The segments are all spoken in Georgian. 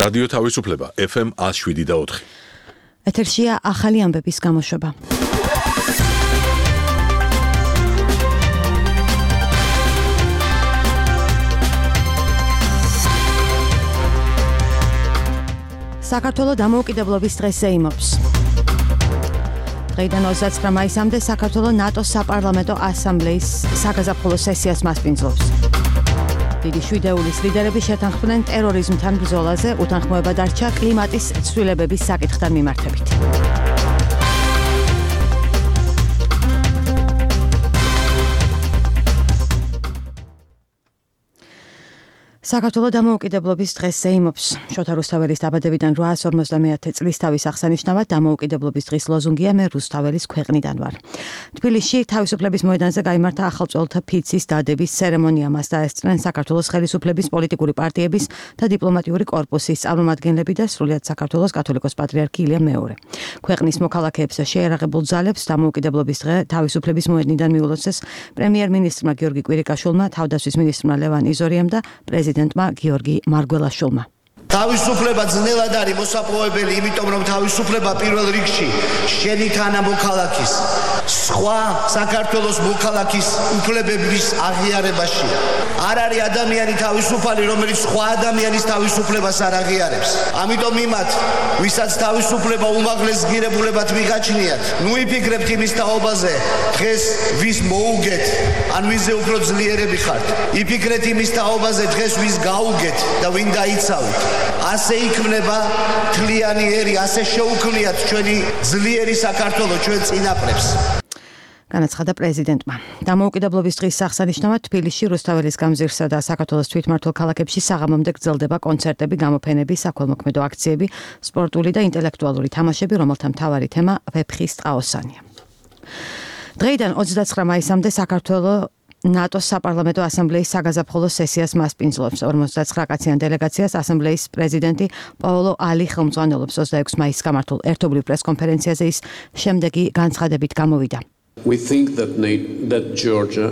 რადიო თავისუფლება FM 107.4. ეთერშია ახალი ამბების გამოშვება. საქართველოს დამოუკიდებლობის დღეს ეიმობს. დღეიდან 29 მაისამდე საქართველოს ნატოს საპარლამენტო ასამბლეის საგაზაფხულო სესიას მასპინძლობს. დიდი შვიდეულის ლიდერები შეთანხმდნენ ტერორიზმთან ბრძოლაზე, უთანხმოება დარჩა კლიმატის ცვლილებების საკითხთან მიმართებით. საქართველოს დამოუკიდებლობის დღეს ეიმობს. შოთა რუსთაველის დაბადებიდან 850 წლის თავის აღსანიშნავად დამოუკიდებლობის დღის ლოზუნგია მე რუსთაველის ქვეყნიდან ვარ. თბილისში თავისუფლების მოედანზე გაიმართა ახალწოლთა ფიცის დადების ცერემონია. მას დაესწრნენ საქართველოს ხელისუფლების პოლიტიკური პარტიების და დიპლომატიური კორპუსის წარმომადგენლები და სრულიად საქართველოს კათოლიკოს პატრიარქი ილია მეორე. ქვეყნის მოქალაქეებს შეერაღებულ ძალებს დამოუკიდებლობის დღე თავისუფლების მოედნიდან მიულოცეს პრემიერ-მინისტრმა გიორგი კვირიკაშვილმა, თავდაცვის მინისტრმა ლევან იზორიამ და პრეზიდენტმა გიორგი მარგველაშვილმა. თავისუფლება ძნელად არის მოსაპოვებელი, იმიტომ რომ თავისუფლება პირველ რიგში შენი თანამოქალაქის, სხვა საქართველოს მოქალაქის უფლებების აღიარებაშია. არ არის ადამიანი თავისუფალი, რომელიც სხვა ადამიანის თავისუფლებას არ აღიარებს. ამიტომ იმათ, ვისაც თავისუფლება უმაღლეს ღირებულებად მიგაჩნიათ, ნუ იფიქრებთ იმის თაობაზე, დღეს ვის მოუგეთ, ან ვიზე უფრო ძლიერები ხართ. იფიქრეთ იმის თაობაზე, დღეს ვის გაუგეთ და ვინ დაიცავთ. ასე იქმნება თლიანი ერი, ასე შეუქმნიათ ჩვენი ძლიერი საქართველო ჩვენ წინაპრებს. განაცხადა პრეზიდენტმა. დამოუკიდებლობის დღის აღსანიშნავად თბილისში რუსთაველის გამზირსა და საქართველოს თვითმმართველ ქალაქებში საღამომდე გრძელდება კონცერტები, გამოფენები, საქველმოქმედო აქციები, სპორტული და ინტელექტუალური თამაშები, რომელთა მთავარი თემა ვეფხის ტყაოსანია. დღეიდან 29 მაისამდე საქართველოს ნატოს საპარლამენტო ასამბლეის საგაზაფხულო სესიას მასპინძლობს. 59 კაციან დელეგაციას ასამბლეის პრეზიდენტი პაოლო ალი ხელმძღვანელობს. 26 მაისს გამართულ ერთობლივ პრესკონფერენციაზე ის შემდეგი განცხადებით გამოვიდა. We think that Georgia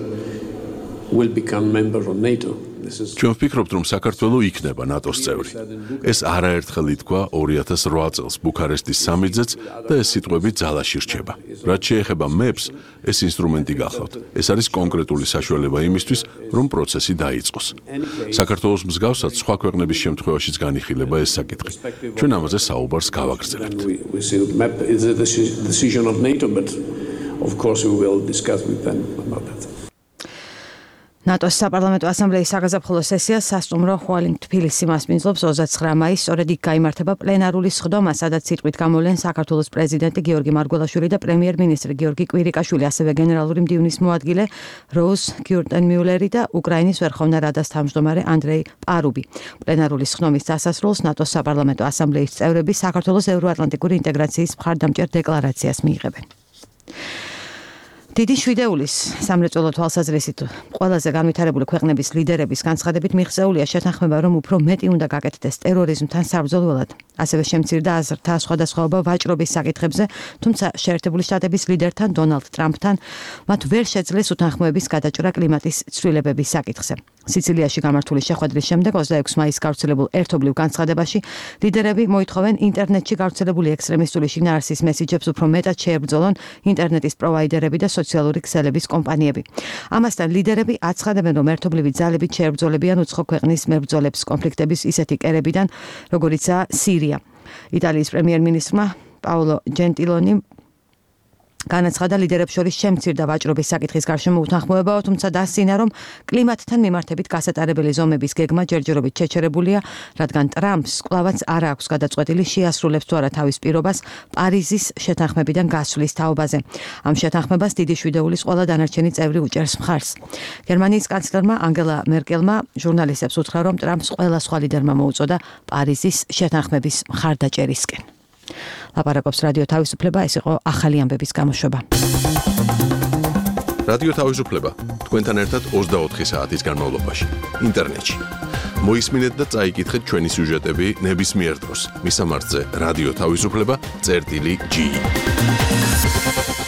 will become member of NATO. ჩვენ ვფიქრობთ, რომ საქართველოს იქნება ნატოს წევრი. ეს არაერთხელ ითქვა 2008 წელს ბუქარესტის სამიტზეც და ეს სიტყვები ძალაში რჩება. რაც შეეხება მეps, ეს ინსტრუმენტი გახლავთ. ეს არის კონკრეტული საშუალება იმისთვის, რომ პროცესი დაიწყოს. საქართველოს მსგავსად სხვა ქვეყნების შემთხვევაშიც განიხილება ეს საკითხი. ჩვენ ამაზე საუბარს გავაგრძელებთ. Of course we will discuss with them about that. ნატოს საპარლამენტო ასამბლეის საგაზაფხულო სესიას სასტუმრო ხუალინ თბილისი მასპინძლობს 29 მაისს. სწორედ იქ გაიმართება პლენარული სხდომა, სადაც სიტყვით გამოვლენ საქართველოს პრეზიდენტი გიორგი მარგველაშვილი და პრემიერ-მინისტრი გიორგი კვირიკაშვილი, ასევე გენერალური მდივნის მოადგილე როუზ გიურტენმიულერი და უკრაინის ვერხოვნა რადას თავმჯდომარე ანდრეი პარუბი. პლენარული სხდომის დასასრულს ნატოს საპარლამენტო ასამბლეის წევრები საქართველოს ევროატლანტიკური ინტეგრაციის მხარდამჭერ დეკლარაციას მიიღებენ. დიდი შვიდეულის სამრეწველო თვალსაზრისით ყველაზე განვითარებული ქვეყნების ლიდერების განცხადებით მიღწეულია შეთანხმება, რომ უფრო მეტი უნდა გაკეთდეს ტერორიზმთან საბრძოლველად. ასევე შემცირდა აზრთა სხვადასხვაობა ვაჭრობის საკითხებზე, თუმცა შეერთებული შტატების ლიდერთან დონალდ ტრამპთან მათ ვერ შეძლეს უთანხმოების გადაჭრა კლიმატის ცვლილებების საკითხზე. სიცილიაში გამართული შეხვედრის შემდეგ 26 მაისს გავრცელებულ ერთობლივ განცხადებაში ლიდერები მოითხოვენ ინტერნეტში გავრცელებული ექსტრემისტული შინაარსის მესიჯებს უფრო მეტად შეებრძოლონ ინტერნეტის პროვაიდერები და სოციალური ქსელების კომპანიები. ამასთან ლიდერები აცხადებენ, რომ ერთობლივი ძალებით შეებრძოლებიან უცხო ქვეყნის მებრძოლებს კონფლიქტების ისეთი კერებიდან, როგორიცაა სირია. იტალიის პრემიერ-მინისტრმა პაოლო ჯენტილონი განაცხადა ლიდერებს შორის შემცირდა ვაჭრობის საკითხის გარშემო უთანხმოებაო, თუმცა დასცინა, რომ კლიმატთან მიმართებით გასატარებელი ზომების გეგმა ჯერჯერობით შეჩერებულია, რადგან ტრამპს კვლავაც არ აქვს გადაწყვეტილი შეასრულებს თუ არა თავის პირობას პარიზის შეთანხმებიდან გასვლის თაობაზე. ამ შეთანხმებას დიდი შვიდეულის ყველა დანარჩენი წევრი უჭერს მხარს. გერმანიის კანცლერმა ანგელა მერკელმა ჟურნალისტებს უთხრა, რომ ტრამპს ყველა სხვა ლიდერმა მოუწოდა პარიზის შეთანხმების მხარდაჭერისკენ. ლაპარაკობს რადიო თავისუფლება, ეს იყო ახალი ამბების გამოშვება. რადიო თავისუფლება თქვენთან ერთად 24 საათის განმავლობაში ინტერნეტში. მოისმინეთ და წაიკითხეთ ჩვენი სიუჟეტები ნებისმიერ დროს. მისამართზე რადიო თავისუფლება.ge